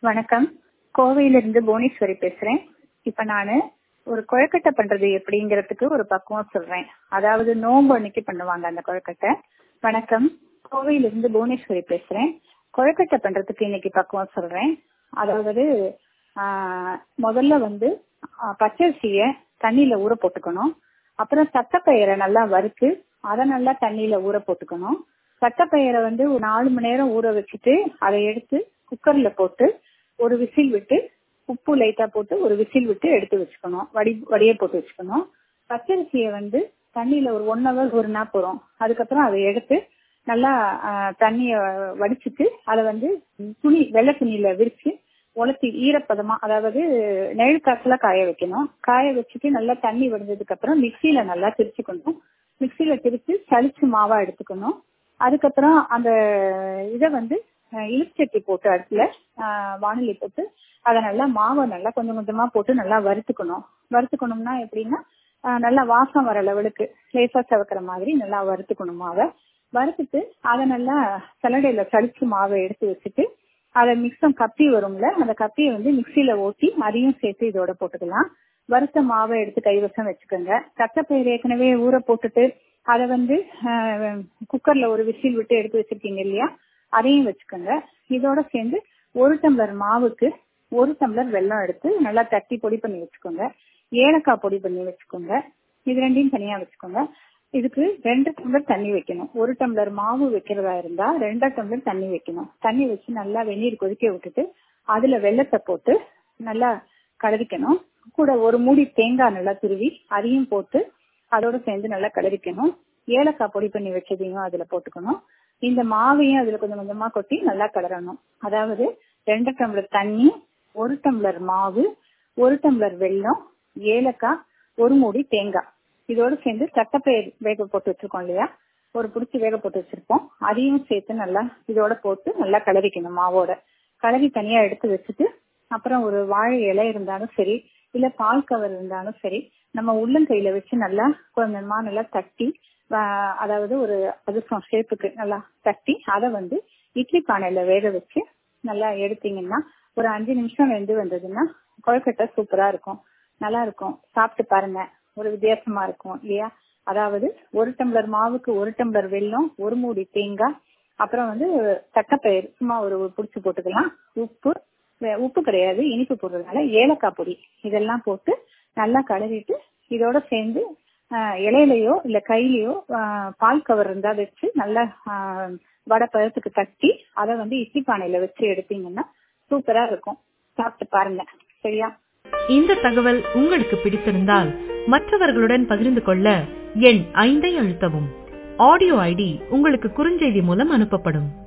வணக்கம். கோவையிலிருந்து புவனேஸ்வரி பேசுறேன். இப்ப நானு ஒரு கொழுக்கட்டை பண்றது எப்படிங்கிறதுக்கு ஒரு பக்குவம் சொல்றேன். அதாவது நோன்பு அன்னைக்கு பண்ணுவாங்க அந்த கொழுக்கட்டை. வணக்கம். கோவையிலிருந்து புவனேஸ்வரி பேசுறேன். கொழுக்கட்டை பண்றதுக்கு இன்னைக்கு பக்குவம் சொல்றேன். அதாவது முதல்ல பச்சரிசிய தண்ணியில ஊற போட்டுக்கணும். அப்புறம் தட்டைப்பயிரை நல்லா வறுத்து அதை நல்லா தண்ணியில ஊற போட்டுக்கணும். தட்டைப்பயிரை ஒரு 4 மணி நேரம் ஊற வச்சுட்டு அதை எடுத்து குக்கர்ல போட்டு ஒரு விசில் விட்டு உப்பு லைட்டா போட்டு ஒரு விசில் விட்டு எடுத்து வச்சுக்கணும். வடிய போட்டு வச்சுக்கணும். பச்சரிசியை தண்ணியில ஒரு 1 hour ஊறினா போறோம். அதுக்கப்புறம் அதை எடுத்து நல்லா தண்ணிய வடிச்சிட்டு அதை வெள்ளை துணியில விரிச்சு உலர்த்தி ஈரப்பதமா, அதாவது நெழு காசுல காய வைக்கணும். காய வச்சுட்டு நல்லா தண்ணி வடிஞ்சதுக்கு அப்புறம் மிக்சியில நல்லா திரிச்சுக்கணும். மிக்சியில திரிச்சு சளிச்சு மாவா எடுத்துக்கணும். அதுக்கப்புறம் அந்த இதை இழுச்சட்டி போட்டு அடுப்புல வானொலி போட்டு அதை நல்லா மாவை நல்லா கொஞ்சம் கொஞ்சமா போட்டு நல்லா வறுத்துக்கணும். வறுத்துக்கணும்னா எப்படின்னா நல்லா வாசம் வர லெவலுக்கு லேசா சவக்கிற மாதிரி நல்லா வறுத்துக்கணும் மாவை. வறுத்துட்டு அதை நல்லா சலடையில சளிச்சு மாவை எடுத்து வச்சுட்டு அதை மிக்சம் கப்பி வரும்ல, அந்த கப்பியை மிக்சியில ஓட்டி அதையும் சேர்த்து இதோட போட்டுக்கலாம். வறுத்த மாவை எடுத்து கைவசம் வச்சுக்கோங்க. தட்டைப்பயிறு ஏற்கனவே ஊற போட்டுட்டு அதை குக்கர்ல ஒரு விசில் விட்டு எடுத்து வச்சிருக்கீங்க இல்லையா, அதையும் வச்சுக்கோங்க. இதோட சேர்ந்து 1 டம்ளர் மாவுக்கு 1 டம்ளர் வெல்லம் எடுத்து நல்லா தட்டி பொடி பண்ணி வச்சுக்கோங்க. ஏலக்காய் பொடி பண்ணி வச்சுக்கோங்க. இது ரெண்டையும் தனியா வச்சுக்கோங்க. இதுக்கு 2 டம்ளர் தண்ணி வைக்கணும். 1 டம்ளர் மாவு வைக்கிறதா இருந்தா 2 டம்ளர் தண்ணி வைக்கணும். தண்ணி வச்சு நல்லா வெந்நீர் கொதிக்க விட்டுட்டு அதுல வெல்லத்தை போட்டு நல்லா கலரிக்கணும். கூட ஒரு மூடி தேங்காய் நல்லா துருவி அதையும் போட்டு அதோட சேர்ந்து நல்லா கலரிக்கணும். ஏலக்காய் பொடி பண்ணி வச்சதையும் அதுல போட்டுக்கணும். இந்த மாவையும் அதுல கொஞ்சம் கொஞ்சமா கொட்டி நல்லா கலரணும். அதாவது 2 டம்ளர் தண்ணி, 1 டம்ளர் மாவு, 1 டம்ளர் வெல்லம், ஏலக்காய், ஒரு மூடி தேங்காய், இதோட சேர்ந்து தட்டைப்பயிர் வேக போட்டு வச்சிருக்கோம் இல்லையா, ஒரு புடிச்சு வேக போட்டு வச்சிருப்போம், அதையும் சேர்த்து நல்லா இதோட போட்டு நல்லா கலரிக்கணும். மாவோட கலரி தனியா எடுத்து வச்சுட்டு அப்புறம் ஒரு வாழை இலை இருந்தாலும் சரி, இல்ல பால் கவர் இருந்தாலும் சரி, நம்ம உள்ளங்கையில வச்சு நல்லா கொஞ்சமா நல்லா தட்டி, அதாவது ஒரு அதிர்ஷ்டம் ஷேப்புக்கு நல்லா தட்டி அதை இட்லி பானையில வேக வச்சு நல்லா எடுத்தீங்கன்னா ஒரு 5 நிமிஷம் வெந்து வந்ததுன்னா கொழுக்கட்டை சூப்பரா இருக்கும். நல்லா இருக்கும். சாப்பிட்டு பாருங்க. ஒரு வித்தியாசமா இருக்கும் இல்லையா. அதாவது 1 டம்ளர் மாவுக்கு 1 டம்ளர் வெல்லம், ஒரு மூடி தேங்காய், அப்புறம் தட்டைப்பயிர் சும்மா ஒரு புடிச்சு போட்டுக்கலாம். உப்பு கிடையாது, இனிப்பு போடுறதுனால ஏலக்காய் பொடி, இதெல்லாம் போட்டு நல்லா கலரிட்டு இதோட சேர்ந்து இலையிலையோ இல்ல கையிலயோ பால் கவர் இருந்தா வச்சு நல்லா வடை பழத்துக்கு தட்டி அதை இட்லி பானையில வச்சு எடுத்தீங்கன்னா சூப்பரா இருக்கும். சாப்பிட்டு பாருங்க. சரியா? இந்த தகவல் உங்களுக்கு பிடித்திருந்தால் மற்றவர்களுடன் பகிர்ந்து கொள்ள எண் 5 அழுத்தவும். ஆடியோ ஐடி உங்களுக்கு குறுஞ்செய்தி மூலம் அனுப்பப்படும்.